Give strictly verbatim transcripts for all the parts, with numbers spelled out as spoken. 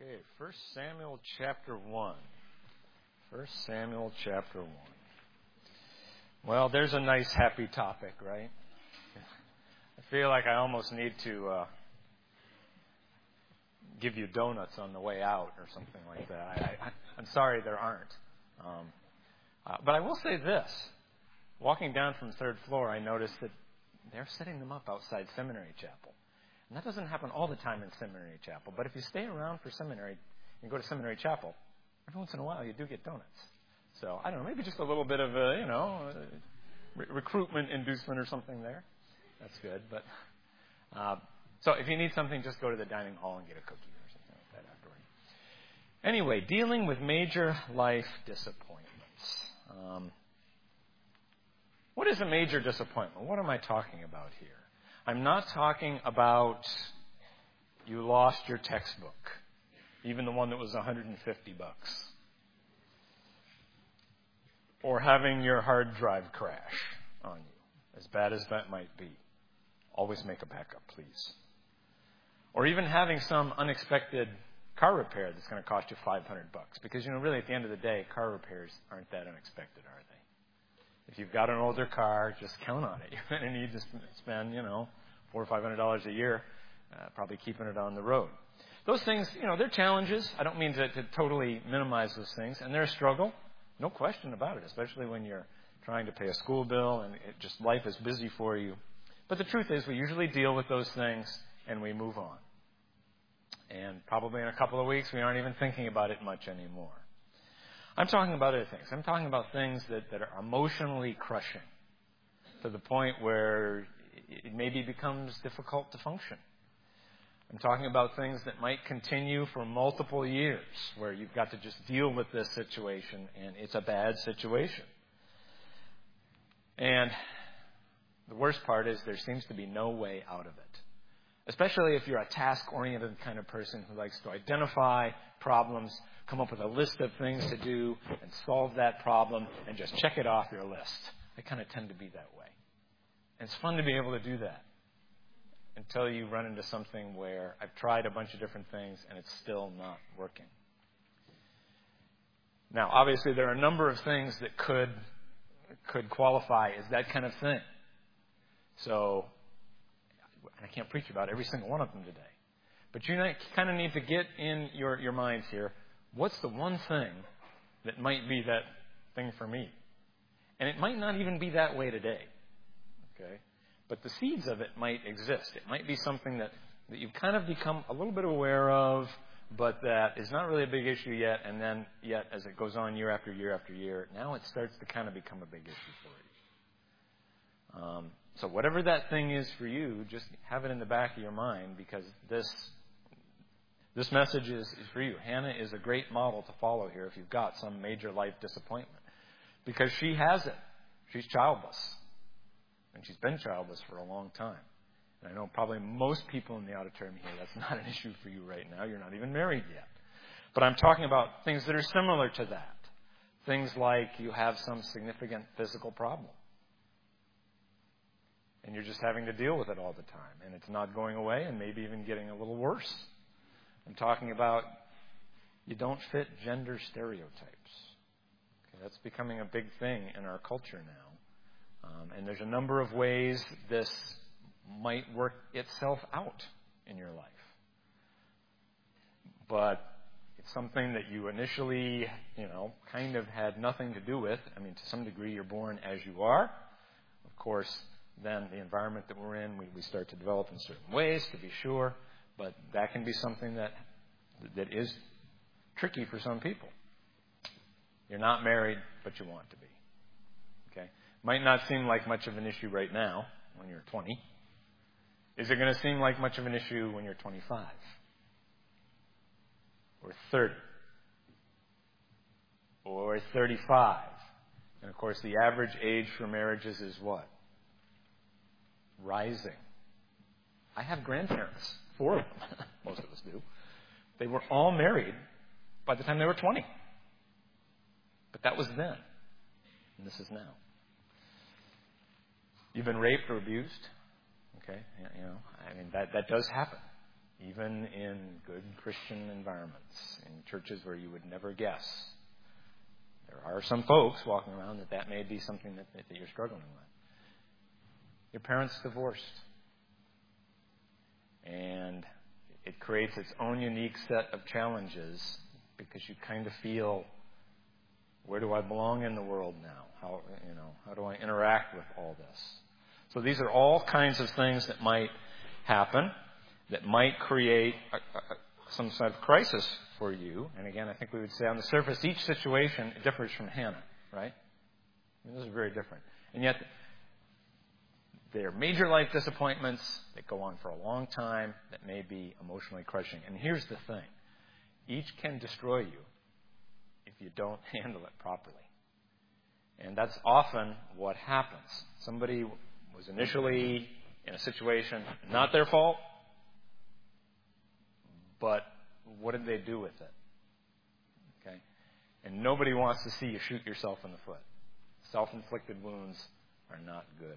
Okay, First Samuel chapter one. First Samuel chapter one. Well, there's a nice, happy topic, right? I feel like I almost need to uh, give you donuts on the way out or something like that. I, I, I'm sorry there aren't. Um, uh, but I will say this. Walking down from the third floor, I noticed that they're setting them up outside Seminary Chapel. And that doesn't happen all the time in Seminary Chapel. But if you stay around for seminary and go to Seminary Chapel, every once in a while you do get donuts. So, I don't know, maybe just a little bit of a, you know, re- recruitment inducement or something there. That's good. But uh, so if you need something, just go to the dining hall and get a cookie or something like that afterward. Anyway, dealing with major life disappointments. Um, what is a major disappointment? What am I talking about here? I'm not talking about you lost your textbook, even the one that was one hundred fifty bucks, or having your hard drive crash on you, as bad as that might be. Always make a backup, please. Or even having some unexpected car repair that's going to cost you five hundred bucks, because, you know, really at the end of the day, car repairs aren't that unexpected, are they? If you've got an older car, just count on it. You're going to need to spend, you know, four or five hundred dollars a year, uh, probably keeping it on the road. Those things, you know, they're challenges. I don't mean to, to totally minimize those things, and they're a struggle, no question about it. Especially when you're trying to pay a school bill and it just life is busy for you. But the truth is, we usually deal with those things and we move on. And probably in a couple of weeks, we aren't even thinking about it much anymore. I'm talking about other things. I'm talking about things that, that are emotionally crushing to the point where it maybe becomes difficult to function. I'm talking about things that might continue for multiple years, where you've got to just deal with this situation, and it's a bad situation. And the worst part is there seems to be no way out of it, especially if you're a task-oriented kind of person who likes to identify problems, come up with a list of things to do, and solve that problem, and just check it off your list. I kind of tend to be that way. And it's fun to be able to do that until you run into something where I've tried a bunch of different things, and it's still not working. Now, obviously, there are a number of things that could could qualify as that kind of thing. So, I can't preach about every single one of them today. But you kind of need to get in your, your minds here, what's the one thing that might be that thing for me? And it might not even be that way today. Okay? But the seeds of it might exist. It might be something that, that you've kind of become a little bit aware of, but that is not really a big issue yet. And then, yet, as it goes on year after year after year, now it starts to kind of become a big issue for you. Um, so whatever that thing is for you, just have it in the back of your mind, because this this message is, is for you. Hannah is a great model to follow here if you've got some major life disappointment, because she has it. She's childless. And she's been childless for a long time. And I know probably most people in the auditorium here, that's not an issue for you right now. You're not even married yet. But I'm talking about things that are similar to that. Things like you have some significant physical problem. And you're just having to deal with it all the time. And it's not going away, and maybe even getting a little worse. I'm talking about you don't fit gender stereotypes. Okay, that's becoming a big thing in our culture now. Um, and there's a number of ways this might work itself out in your life. But it's something that you initially, you know, kind of had nothing to do with. I mean, to some degree, you're born as you are. Of course, then the environment that we're in, we, we start to develop in certain ways, to be sure. But that can be something that that is tricky for some people. You're not married, but you want to be. Okay? Might not seem like much of an issue right now when you're twenty. Is it going to seem like much of an issue when you're twenty-five? Or thirty? Or thirty-five? And of course, the average age for marriages is what? Rising. I have grandparents. Four of them. Most of us do. They were all married by the time they were twenty. But that was then. And this is now. You've been raped or abused. Okay? You know, I mean, that, that does happen. even in good Christian environments, in churches where you would never guess. There are some folks walking around that that may be something that, that you're struggling with. Your parents divorced. And it creates its own unique set of challenges because you kind of feel, where do I belong in the world now? How, you know, how do I interact with all this? So these are all kinds of things that might happen, that might create a, a, some sort of crisis for you. And again, I think we would say on the surface, each situation differs from Hannah, right? I mean, those are very different. And yet, they are major life disappointments that go on for a long time that may be emotionally crushing. And here's the thing. Each can destroy you if you don't handle it properly. And that's often what happens. Somebody was initially in a situation, not their fault, but what did they do with it? Okay? And nobody wants to see you shoot yourself in the foot. Self-inflicted wounds are not good.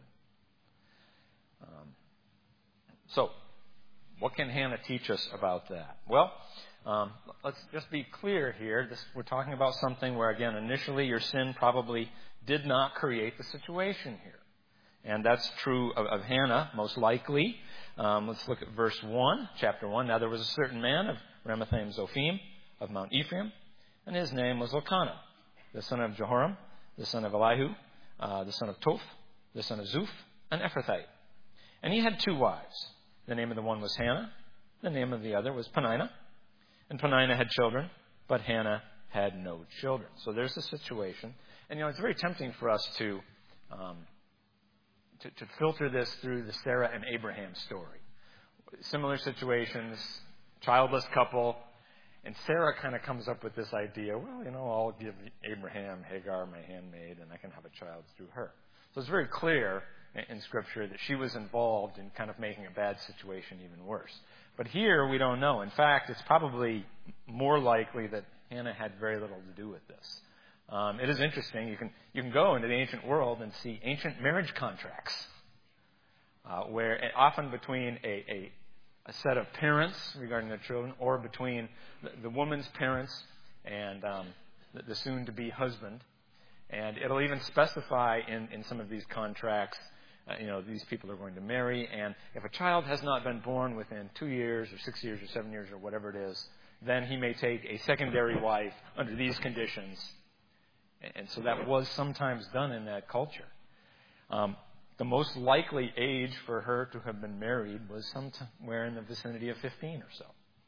Um, so, what can Hannah teach us about that? Well, um, let's just be clear here. This, we're talking about something where, again, initially your sin probably did not create the situation here. And that's true of, of Hannah, most likely. Um, let's look at verse one, chapter one. Now there was a certain man of Ramathaim Zophim of Mount Ephraim, and his name was Elkanah, the son of Jehoram, the son of Elihu, uh, the son of Toph, the son of Zuph, an Ephrathite. And he had two wives. The name of the one was Hannah. The name of the other was Peninnah. And Peninnah had children, but Hannah had no children. So there's the situation. And, you know, it's very tempting for us to, um, to, to filter this through the Sarah and Abraham story. Similar situations, childless couple. And Sarah kind of comes up with this idea, well, you know, I'll give Abraham Hagar, my handmaid, and I can have a child through her. So it's very clear in Scripture that she was involved in kind of making a bad situation even worse. But here we don't know. In fact, it's probably more likely that Hannah had very little to do with this. Um, it is interesting. You can you can go into the ancient world and see ancient marriage contracts, uh, where often between a, a a set of parents regarding their children, or between the, the woman's parents and um, the, the soon-to-be husband. And it'll even specify in, in some of these contracts, uh, you know, these people are going to marry. And if a child has not been born within two years or six years or seven years or whatever it is, then he may take a secondary wife under these conditions. And so that was sometimes done in that culture. Um, the most likely age for her to have been married was somewhere in the vicinity of fifteen or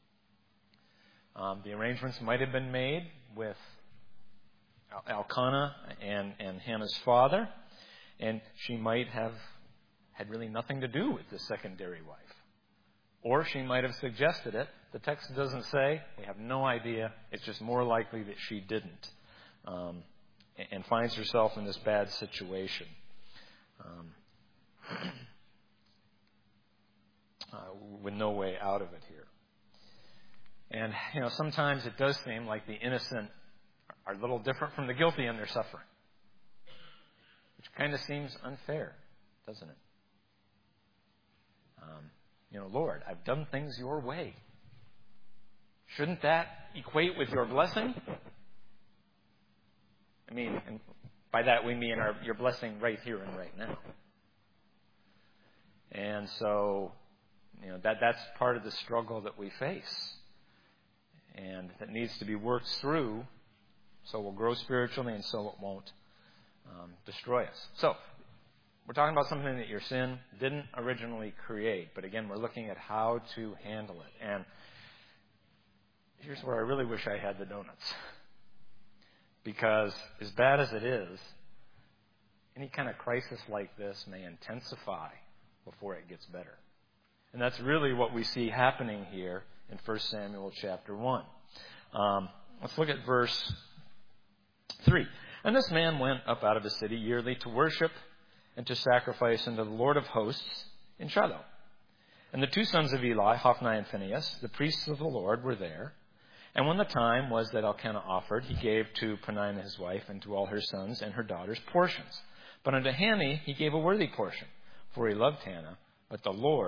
so. Um, the arrangements might have been made with Elkanah and, and Hannah's father, and she might have had really nothing to do with the secondary wife. Or she might have suggested it. The text doesn't say. We have no idea. It's just more likely that she didn't, um, and finds herself in this bad situation. Um, uh, with no way out of it here. And, you know, sometimes it does seem like the innocent are a little different from the guilty in their suffering, which kind of seems unfair, doesn't it? Um, you know, Lord, I've done things your way. Shouldn't that equate with your blessing? I mean, and by that we mean our, your blessing right here and right now. And so, you know, that that's part of the struggle that we face, and that needs to be worked through, so we'll grow spiritually and so it won't um, destroy us. So, we're talking about something that your sin didn't originally create, but again, we're looking at how to handle it. And here's where I really wish I had the donuts. Because as bad as it is, any kind of crisis like this may intensify before it gets better. And that's really what we see happening here in First Samuel chapter one. Um, let's look at verse three. And this man went up out of the city yearly to worship and to sacrifice unto the Lord of hosts in Shiloh. And the two sons of Eli, Hophni and Phinehas, the priests of the Lord, were there. And when the time was that Elkanah offered, he gave to Peninnah his wife and to all her sons and her daughters portions. But unto Hannah he gave a worthy portion, for he loved Hannah, but the Lord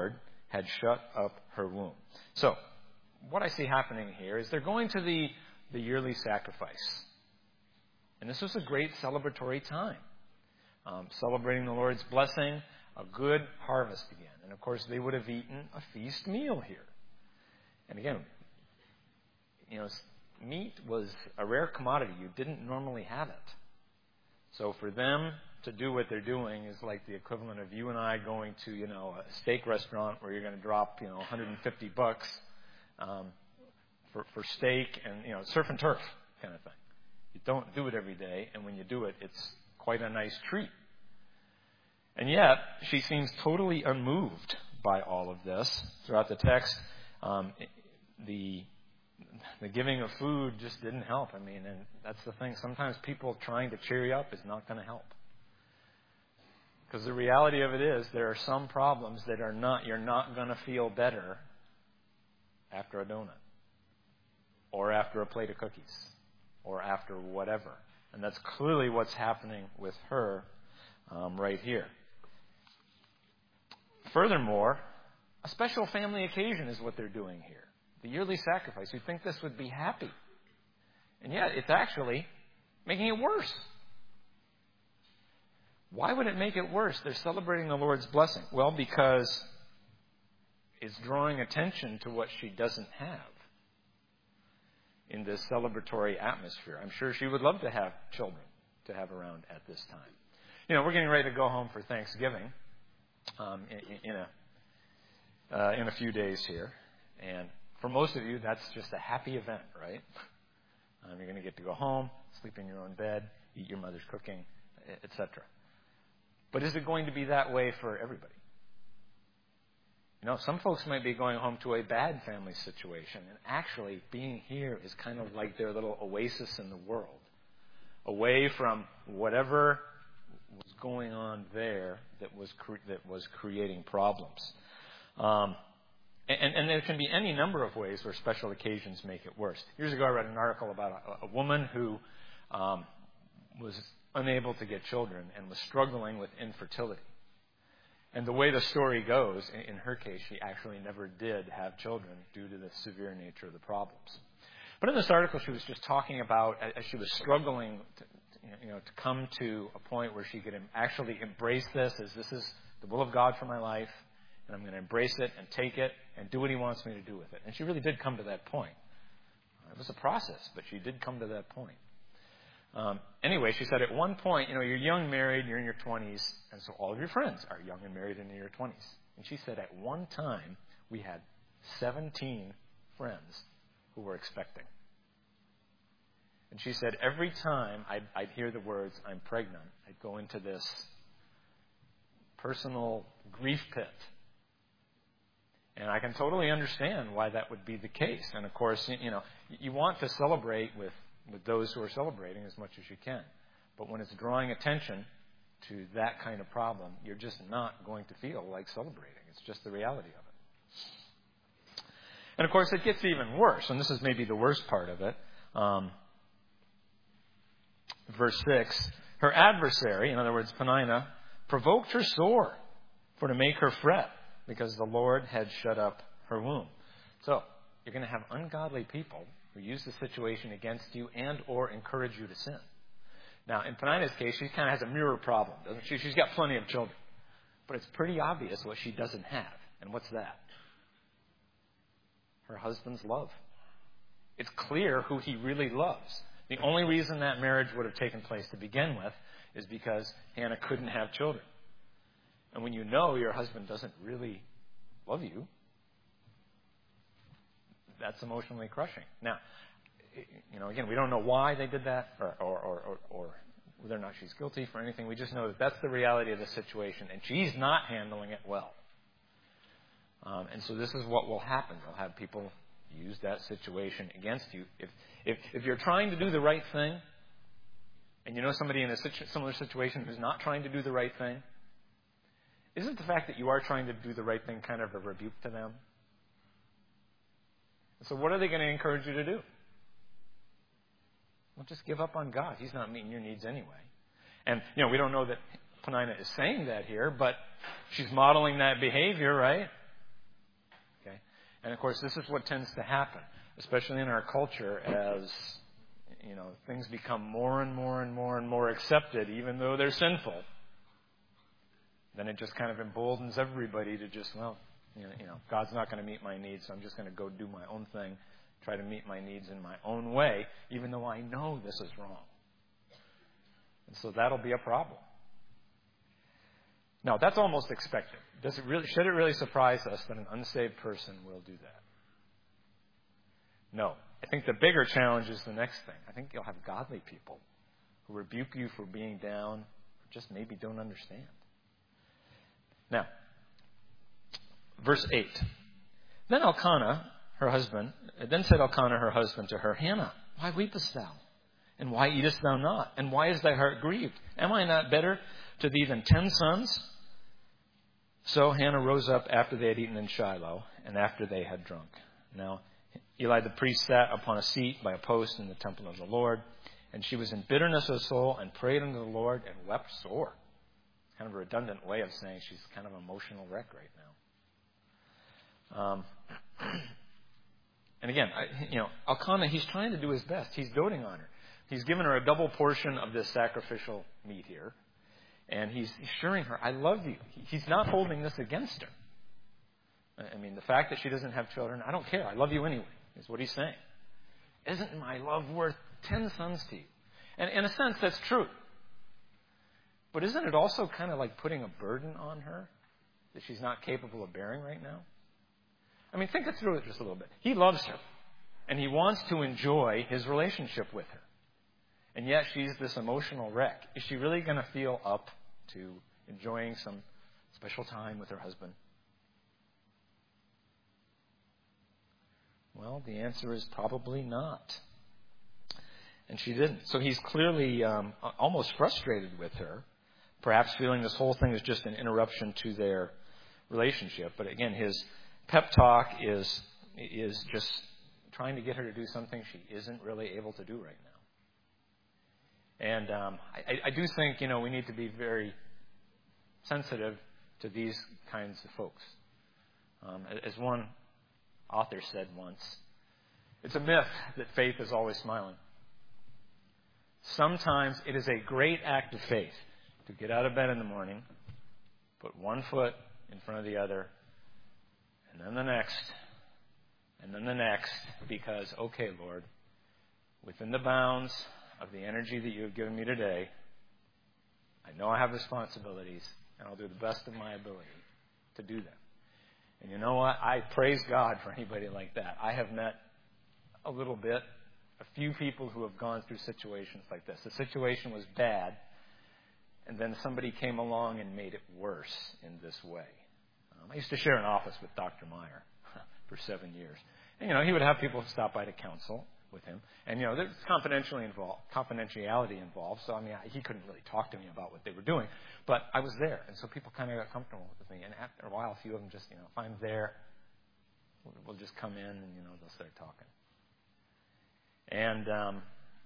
had shut up her womb. So, what I see happening here is they're going to the, the yearly sacrifice. And this was a great celebratory time. Um, celebrating the Lord's blessing, a good harvest again. And of course, they would have eaten a feast meal here. And again, you know, meat was a rare commodity. You didn't normally have it. So for them to do what they're doing is like the equivalent of you and I going to, you know, a steak restaurant where you're going to drop, you know, one hundred fifty bucks um, for, for steak and, you know, surf and turf kind of thing. You don't do it every day, and when you do it, it's quite a nice treat. And yet, she seems totally unmoved by all of this. Throughout the text, um, the the giving of food just didn't help. I mean, and that's the thing. Sometimes people trying to cheer you up is not going to help. Because the reality of it is, there are some problems that are not, you're not going to feel better after a donut, or after a plate of cookies, or after whatever. And that's clearly what's happening with her um, right here. Furthermore, a special family occasion is what they're doing here. The yearly sacrifice. You'd think this would be happy. And yet, it's actually making it worse. Why would it make it worse? They're celebrating the Lord's blessing. Well, because it's drawing attention to what she doesn't have in this celebratory atmosphere. I'm sure she would love to have children to have around at this time. You know, we're getting ready to go home for Thanksgiving um, in, in a uh, in a few days here, and for most of you, that's just a happy event, right? Um, you're going to get to go home, sleep in your own bed, eat your mother's cooking, et cetera. But is it going to be that way for everybody? You know, some folks might be going home to a bad family situation, and actually being here is kind of like their little oasis in the world, away from whatever was going on there that was cre- that was creating problems. Um, and, and there can be any number of ways where special occasions make it worse. Years ago, I read an article about a, a woman who um, was unable to get children and was struggling with infertility. And the way the story goes, in her case, she actually never did have children due to the severe nature of the problems. But in this article, she was just talking about, as she was struggling to, you know, to come to a point where she could actually embrace this as this is the will of God for my life, and I'm going to embrace it and take it and do what He wants me to do with it. And she really did come to that point. It was a process, but she did come to that point. Um, anyway, she said at one point, you know, you're young, married, you're in your twenties, and so all of your friends are young and married and in your twenties. And she said at one time, we had seventeen friends who were expecting. And she said every time I'd, I'd hear the words, I'm pregnant, I'd go into this personal grief pit. And I can totally understand why that would be the case. And of course, you know, you want to celebrate with with those who are celebrating as much as you can. But when it's drawing attention to that kind of problem, you're just not going to feel like celebrating. It's just the reality of it. And of course, it gets even worse, and this is maybe the worst part of it. Um, verse six, her adversary, in other words, Peninnah, provoked her sore for to make her fret, because the Lord had shut up her womb. So, you're going to have ungodly people who use the situation against you and or encourage you to sin. Now, in Peninnah's case, she kind of has a mirror problem, doesn't she? She's got plenty of children. But it's pretty obvious what she doesn't have. And what's that? Her husband's love. It's clear who he really loves. The only reason that marriage would have taken place to begin with is because Hannah couldn't have children. And when you know your husband doesn't really love you, that's emotionally crushing. Now, you know, again, we don't know why they did that or, or, or, or whether or not she's guilty for anything. We just know that that's the reality of the situation, and she's not handling it well. Um, and so this is what will happen. You'll have people use that situation against you. If, if, if you're trying to do the right thing, and you know somebody in a situ- similar situation who's not trying to do the right thing, isn't the fact that you are trying to do the right thing kind of a rebuke to them? So what are they going to encourage you to do? Well, just give up on God. He's not meeting your needs anyway. And, you know, we don't know that Peninnah is saying that here, but she's modeling that behavior, right? And, of course, this is what tends to happen, especially in our culture as, you know, things become more and more and more and more accepted, even though they're sinful. Then it just kind of emboldens everybody to just, well, you know, you know God's not going to meet my needs, so I'm just going to go do my own thing, try to meet my needs in my own way, even though I know this is wrong. And so that'll be a problem. Now, that's almost expected. Does it really, should it really surprise us that an unsaved person will do that? No. I think the bigger challenge is the next thing. I think you'll have godly people who rebuke you for being down, or just maybe don't understand. Now, verse eight. Then Elkanah, her husband, then said Elkanah, her husband, to her, Hannah, why weepest thou? And why eatest thou not? And why is thy heart grieved? Am I not better to thee than ten sons? So Hannah rose up after they had eaten in Shiloh, and after they had drunk. Now, Eli the priest sat upon a seat by a post in the temple of the Lord, and she was in bitterness of soul and prayed unto the Lord and wept sore. Kind of a redundant way of saying she's kind of an emotional wreck right now. Um, and again, I, you know, Elkanah, he's trying to do his best. He's doting on her. He's given her a double portion of this sacrificial meat here. And he's assuring her, I love you. He's not holding this against her. I mean, the fact that she doesn't have children, I don't care. I love you anyway, is what he's saying. Isn't my love worth ten sons to you? And in a sense, that's true. But isn't it also kind of like putting a burden on her that she's not capable of bearing right now? I mean, think it through it just a little bit. He loves her, and he wants to enjoy his relationship with her. And yet she's this emotional wreck. Is she really going to feel up to enjoying some special time with her husband? Well, the answer is probably not. And she didn't. So he's clearly um, almost frustrated with her, perhaps feeling this whole thing is just an interruption to their relationship. But again, his pep talk is is just trying to get her to do something she isn't really able to do right now. And um, I, I do think, you know, we need to be very sensitive to these kinds of folks. Um, as one author said once, it's a myth that faith is always smiling. Sometimes it is a great act of faith to get out of bed in the morning, put one foot in front of the other, and then the next, and then the next, because, okay, Lord, within the bounds of the energy that you have given me today, I know I have responsibilities, and I'll do the best of my ability to do them. And you know what? I praise God for anybody like that. I have met a little bit, a few people who have gone through situations like this. The situation was bad, and then somebody came along and made it worse in this way. Um, I used to share an office with Doctor Meyer for seven years. And, you know, he would have people stop by to counsel with him. And, you know, there's confidentially involved, confidentiality involved. So, I mean, he couldn't really talk to me about what they were doing. But I was there. And so people kind of got comfortable with me. And after a while, a few of them just, you know, if I'm there, we'll just come in and, you know, they'll start talking. And, um,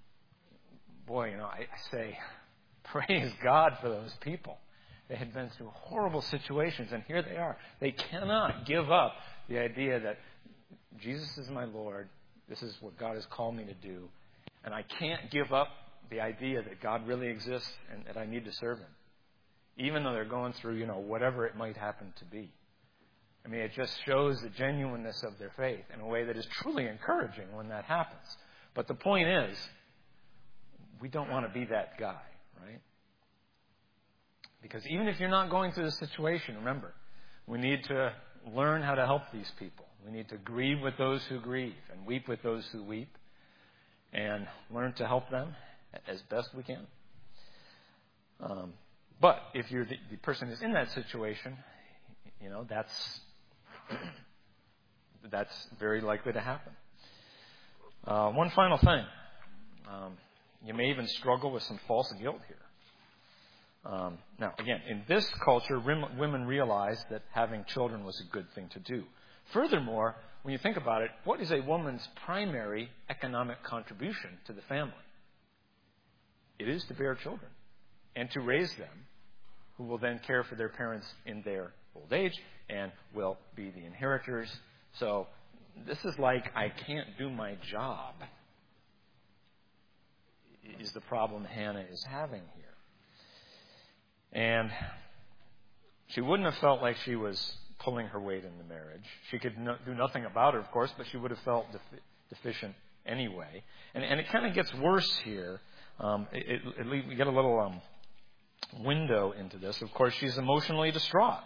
boy, you know, I, I say, praise God for those people. They had been through horrible situations, and here they are. They cannot give up the idea that Jesus is my Lord. This is what God has called me to do. And I can't give up the idea that God really exists and that I need to serve Him, even though they're going through, you know, whatever it might happen to be. I mean, it just shows the genuineness of their faith in a way that is truly encouraging when that happens. But the point is, we don't want to be that guy, right? Because even if you're not going through the situation, remember, we need to learn how to help these people. We need to grieve with those who grieve and weep with those who weep and learn to help them as best we can. Um, but if you're the, the person who's in that situation, you know, that's that's very likely to happen. Uh, one final thing. Um, you may even struggle with some false guilt here. Um, now, again, in this culture, women realized that having children was a good thing to do. Furthermore, when you think about it, what is a woman's primary economic contribution to the family? It is to bear children and to raise them, who will then care for their parents in their old age and will be the inheritors. So this is like I can't do my job, is the problem Hannah is having here. And she wouldn't have felt like she was pulling her weight in the marriage. She could no, do nothing about it, of course, but she would have felt defi- deficient anyway. And, and it kind of gets worse here. Um, it, it, it, we get a little um, window into this. Of course, she's emotionally distraught.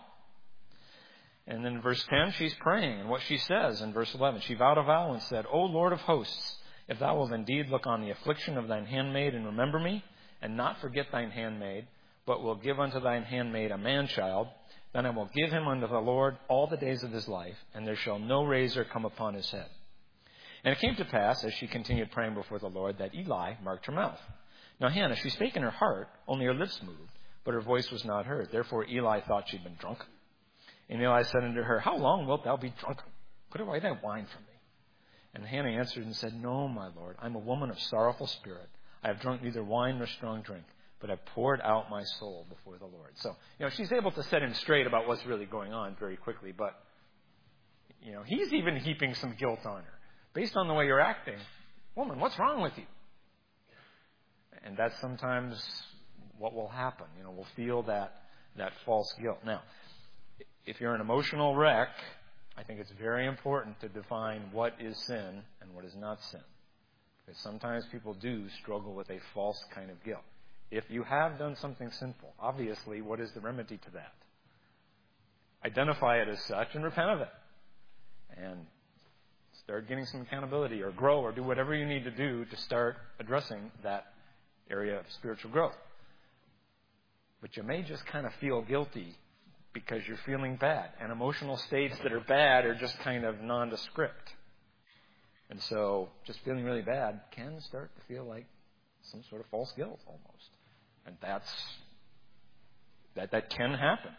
And then in verse ten, she's praying. And what she says in verse eleven, she vowed a vow and said, O Lord of hosts, if thou wilt indeed look on the affliction of thine handmaid and remember me, and not forget thine handmaid, but will give unto thine handmaid a man-child, then I will give him unto the Lord all the days of his life, and there shall no razor come upon his head. And it came to pass, as she continued praying before the Lord, that Eli marked her mouth. Now Hannah, she spake in her heart, only her lips moved, but her voice was not heard. Therefore Eli thought she'd been drunk. And Eli said unto her, How long wilt thou be drunk? Put away thy wine from me. And Hannah answered and said, No, my Lord, I am a woman of sorrowful spirit. I have drunk neither wine nor strong drink, but have poured out my soul before the Lord. So, you know, she's able to set him straight about what's really going on very quickly, but, you know, he's even heaping some guilt on her. Based on the way you're acting, woman, what's wrong with you? And that's sometimes what will happen. You know, we'll feel that, that false guilt. Now, if you're an emotional wreck, I think it's very important to define what is sin and what is not sin. Because sometimes people do struggle with a false kind of guilt. If you have done something sinful, obviously, what is the remedy to that? Identify it as such and repent of it. And start getting some accountability or grow or do whatever you need to do to start addressing that area of spiritual growth. But you may just kind of feel guilty because you're feeling bad. And emotional states that are bad are just kind of nondescript. And so just feeling really bad can start to feel like some sort of false guilt almost. And that's that that can happen.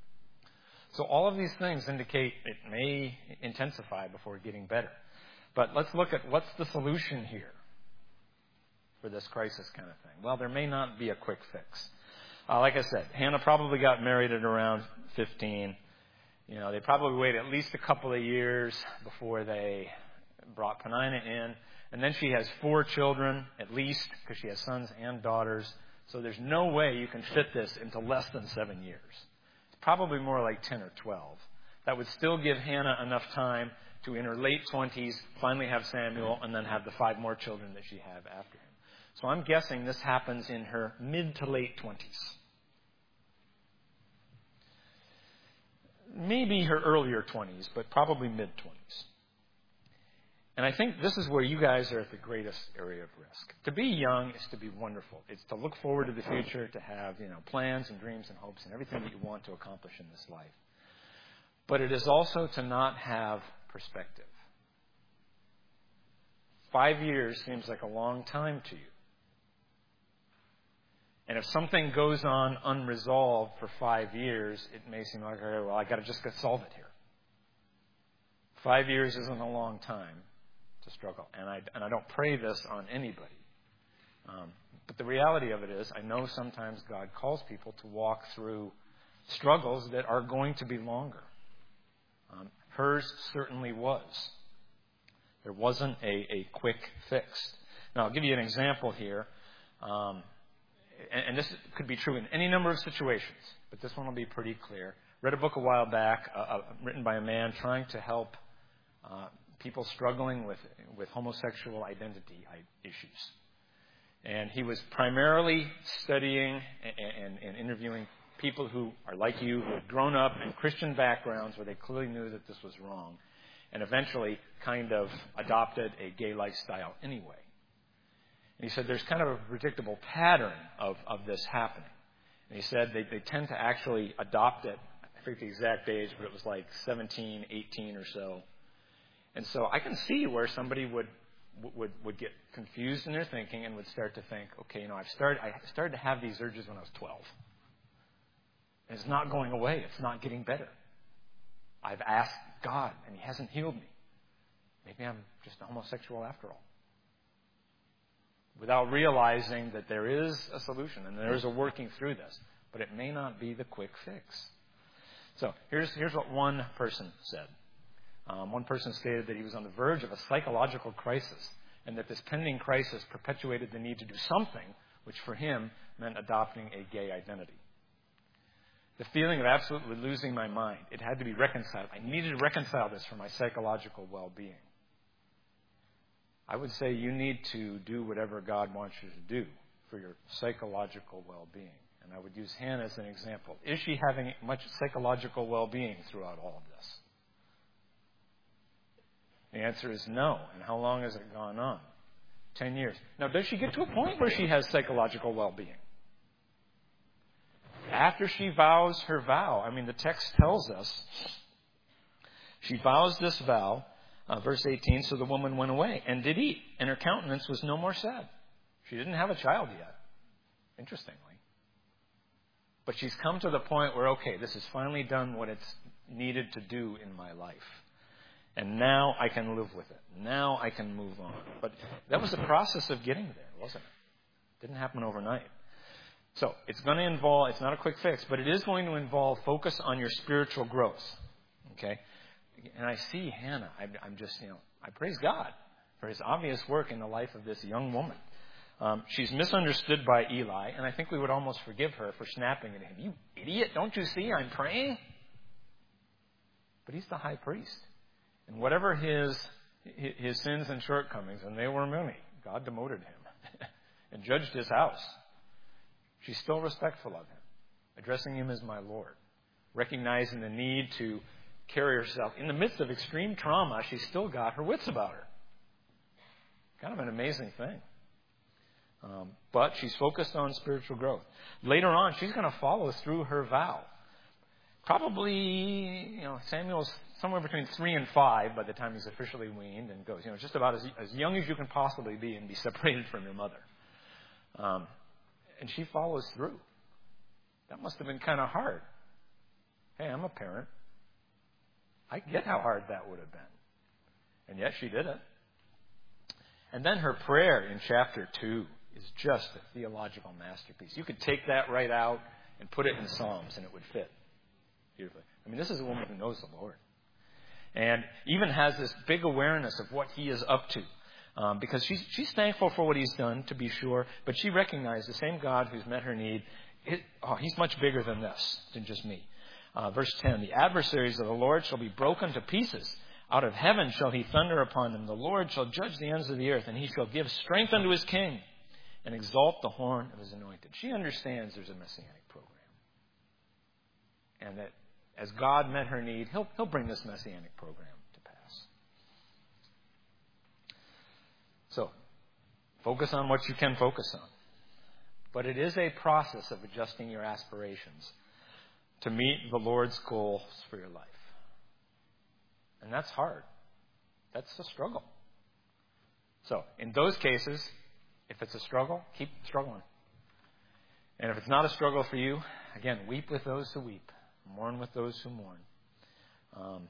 So all of these things indicate it may intensify before getting better. But let's look at what's the solution here for this crisis kind of thing. Well, there may not be a quick fix. Uh, like I said, Hannah probably got married at around fifteen. You know, they probably waited at least a couple of years before they brought Peninnah in. And then she has four children, at least, because she has sons and daughters. So there's no way you can fit this into less than seven years. It's probably more like ten or twelve. That would still give Hannah enough time to, in her late twenties, finally have Samuel and then have the five more children that she had after him. So I'm guessing this happens in her mid to late twenties. Maybe her earlier twenties, but probably mid-twenties. And I think this is where you guys are at the greatest area of risk. To be young is to be wonderful. It's to look forward to the future, to have, you know, plans and dreams and hopes and everything that you want to accomplish in this life. But it is also to not have perspective. Five years seems like a long time to you. And if something goes on unresolved for five years, it may seem like, okay, well, I got to just go solve it here. Five years isn't a long time to struggle, and I and I don't pray this on anybody. Um, but the reality of it is, I know sometimes God calls people to walk through struggles that are going to be longer. Um, hers certainly was. There wasn't a, a quick fix. Now, I'll give you an example here. Um, And, and this could be true in any number of situations, but this one will be pretty clear. Read a book a while back, uh, uh, written by a man trying to help uh, people struggling with with homosexual identity issues. And he was primarily studying and, and, and interviewing people who are like you, who had grown up in Christian backgrounds where they clearly knew that this was wrong, and eventually kind of adopted a gay lifestyle anyway. And he said there's kind of a predictable pattern of, of this happening. And he said they, they tend to actually adopt it. I forget the exact age, but it was like seventeen, eighteen or so. And so I can see where somebody would would would get confused in their thinking and would start to think, okay, you know, I've started I started to have these urges when I was twelve. And it's not going away. It's not getting better. I've asked God, and He hasn't healed me. Maybe I'm just a homosexual after all. Without realizing that there is a solution and there is a working through this. But it may not be the quick fix. So here's here's what one person said. Um, one person stated that he was on the verge of a psychological crisis, and that this pending crisis perpetuated the need to do something, which for him meant adopting a gay identity. The feeling of absolutely losing my mind, it had to be reconciled. I needed to reconcile this for my psychological well-being. I would say you need to do whatever God wants you to do for your psychological well-being. And I would use Hannah as an example. Is she having much psychological well-being throughout all of this? The answer is no. And how long has it gone on? Ten years. Now, does she get to a point where she has psychological well-being? After she vows her vow, I mean, the text tells us, she vows this vow, uh, verse eighteen, so the woman went away and did eat, and her countenance was no more sad. She didn't have a child yet, interestingly. But she's come to the point where, okay, this has finally done what it's needed to do in my life. And now I can live with it. Now I can move on. But that was the process of getting there, wasn't it? It didn't happen overnight. So it's going to involve, it's not a quick fix, but it is going to involve focus on your spiritual growth. Okay? And I see Hannah. I, I'm just, you know, I praise God for His obvious work in the life of this young woman. Um, she's misunderstood by Eli, and I think we would almost forgive her for snapping at him. You idiot, don't you see I'm praying? But he's the high priest. And whatever his his sins and shortcomings, and they were many, God demoted him and judged his house. She's still respectful of him, addressing him as my Lord, recognizing the need to carry herself. In the midst of extreme trauma, she's still got her wits about her. Kind of an amazing thing. Um, but she's focused on spiritual growth. Later on, she's going to follow through her vow. Probably, you know, Samuel's somewhere between three and five by the time he's officially weaned and goes, you know, just about as, as young as you can possibly be and be separated from your mother. Um, and she follows through. That must have been kind of hard. Hey, I'm a parent. I get how hard that would have been. And yet she did it. And then her prayer in chapter two is just a theological masterpiece. You could take that right out and put it in Psalms and it would fit beautifully. I mean, this is a woman who knows the Lord. And even has this big awareness of what He is up to. Um, because she's, she's thankful for what He's done, to be sure. But she recognized the same God who's met her need. It, oh, He's much bigger than this, than just me. Uh, verse ten, the adversaries of the Lord shall be broken to pieces. Out of heaven shall He thunder upon them. The Lord shall judge the ends of the earth, and He shall give strength unto His king and exalt the horn of His anointed. She understands there's a messianic program. And that as God met her need, He'll, he'll bring this messianic program to pass. So, focus on what you can focus on. But it is a process of adjusting your aspirations to meet the Lord's goals for your life. And that's hard. That's a struggle. So, in those cases, if it's a struggle, keep struggling. And if it's not a struggle for you, again, weep with those who weep. Mourn with those who mourn. Um,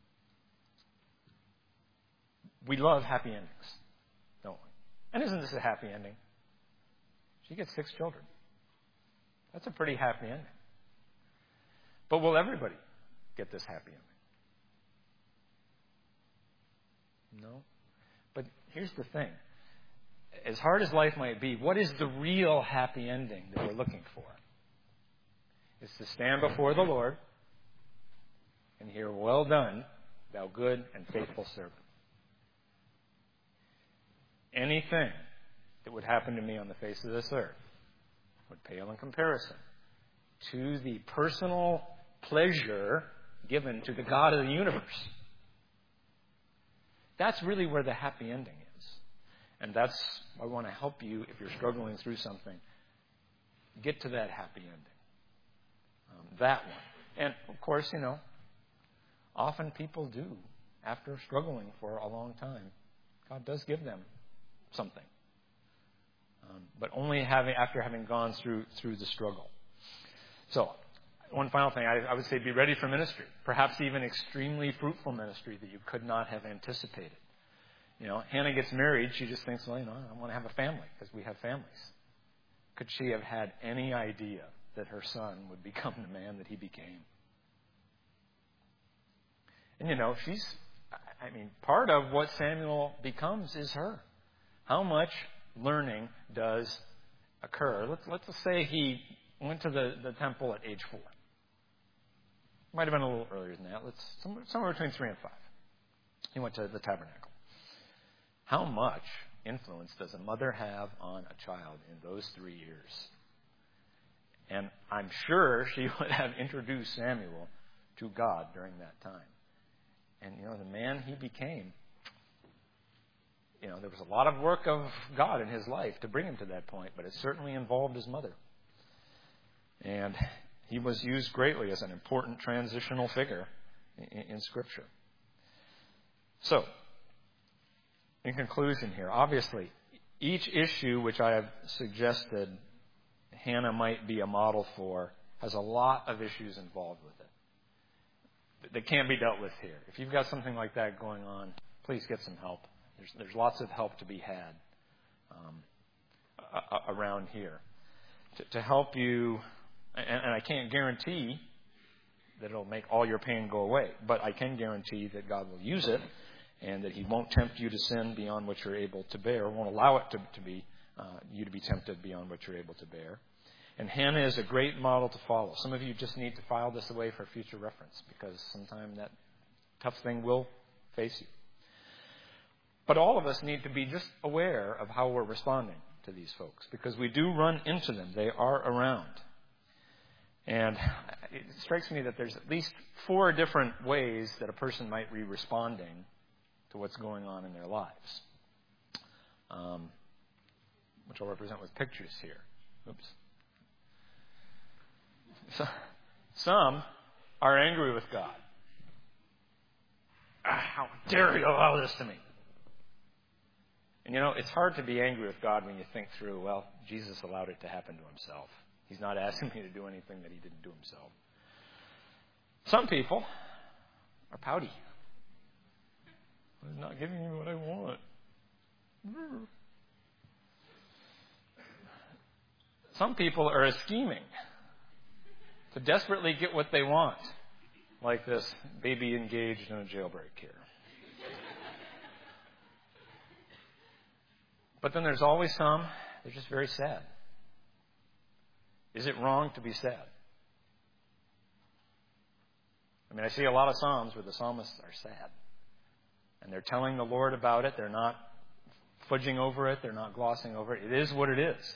we love happy endings, don't we? And isn't this a happy ending? She gets six children. That's a pretty happy ending. But will everybody get this happy ending? No. But here's the thing. As hard as life might be, what is the real happy ending that we're looking for? It's to stand before the Lord and hear, well done, thou good and faithful servant. Anything that would happen to me on the face of this earth would pale in comparison to the personal pleasure given to the God of the universe. That's really where the happy ending is. And that's, I want to help you, if you're struggling through something, get to that happy ending. Um, that one. And, of course, you know, often people do, after struggling for a long time, God does give them something. Um, but only having after having gone through through the struggle. So, one final thing, I, I would say be ready for ministry. Perhaps even extremely fruitful ministry that you could not have anticipated. You know, Hannah gets married, she just thinks, well, you know, I want to have a family, because we have families. Could she have had any idea that her son would become the man that he became? And, you know, she's, I mean, part of what Samuel becomes is her. How much learning does occur? Let's, let's just say he went to the, the temple at age four. Might have been a little earlier than that. Let's somewhere, somewhere between three and five. He went to the tabernacle. How much influence does a mother have on a child in those three years? And I'm sure she would have introduced Samuel to God during that time. And, you know, the man he became, you know, there was a lot of work of God in his life to bring him to that point, but it certainly involved his mother. And he was used greatly as an important transitional figure in, in Scripture. So, in conclusion here, obviously, each issue which I have suggested Hannah might be a model for has a lot of issues involved with it that can't be dealt with here. If you've got something like that going on, please get some help. There's, there's lots of help to be had um, a, a, around here to, to help you. And, and I can't guarantee that it'll make all your pain go away, but I can guarantee that God will use it and that He won't tempt you to sin beyond what you're able to bear, won't allow it to, to be uh, you to be tempted beyond what you're able to bear. And Hannah is a great model to follow. Some of you just need to file this away for future reference because sometime that tough thing will face you. But all of us need to be just aware of how we're responding to these folks because we do run into them. They are around. And it strikes me that there's at least four different ways that a person might be responding to what's going on in their lives, um, which I'll represent with pictures here. Oops. So, some are angry with God. Ah, how dare you allow this to me? And you know, it's hard to be angry with God when you think through, well, Jesus allowed it to happen to Himself. He's not asking me to do anything that He didn't do Himself. Some people are pouty. He's not giving me what I want. Some people are scheming to desperately get what they want, like this baby engaged in a jailbreak here. But then there's always some, they're just very sad. Is it wrong to be sad? I mean, I see a lot of Psalms where the psalmists are sad. And they're telling the Lord about it. They're not fudging over it. They're not glossing over it. It is what it is.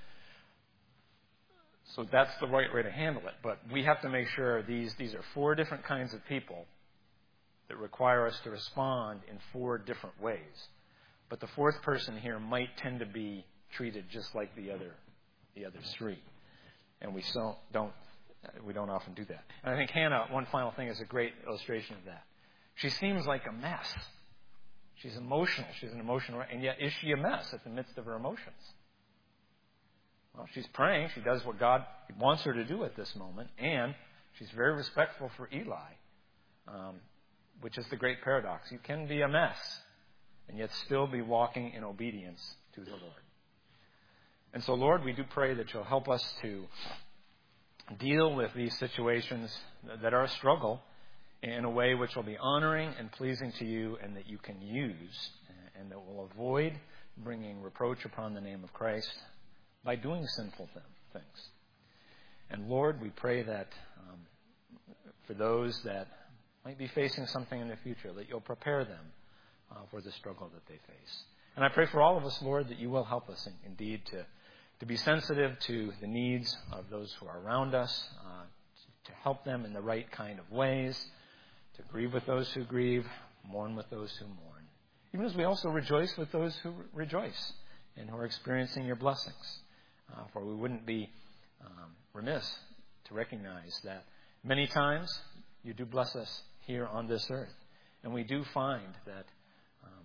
So that's the right way to handle it. But we have to make sure these, these are four different kinds of people that require us to respond in four different ways. But the fourth person here might tend to be treated just like the other, the other three. And we so don't, we don't often do that. And I think Hannah, one final thing, is a great illustration of that. She seems like a mess. She's emotional. She's an emotional, and yet is she a mess at the midst of her emotions? Well, she's praying. She does what God wants her to do at this moment, and she's very respectful for Eli, um, which is the great paradox. You can be a mess and yet still be walking in obedience to the Lord. And so, Lord, we do pray that You'll help us to deal with these situations that are a struggle in a way which will be honoring and pleasing to You and that You can use and that will avoid bringing reproach upon the name of Christ by doing sinful th- things. And Lord, we pray that um, for those that might be facing something in the future, that You'll prepare them uh, for the struggle that they face. And I pray for all of us, Lord, that You will help us in, indeed to, to be sensitive to the needs of those who are around us, uh, to, to help them in the right kind of ways, to grieve with those who grieve, mourn with those who mourn. Even as we also rejoice with those who rejoice and who are experiencing Your blessings. Uh, for we wouldn't be um, remiss to recognize that many times You do bless us here on this earth. And we do find that um,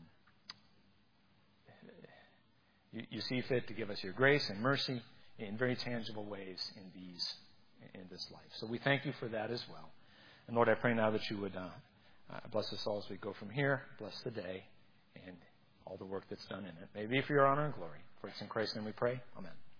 you, you see fit to give us Your grace and mercy in very tangible ways in these in this life. So we thank You for that as well. And Lord, I pray now that You would uh, uh, bless us all as we go from here. Bless the day and all the work that's done in it. May it be for Your honor and glory. For it's in Christ's name we pray. Amen.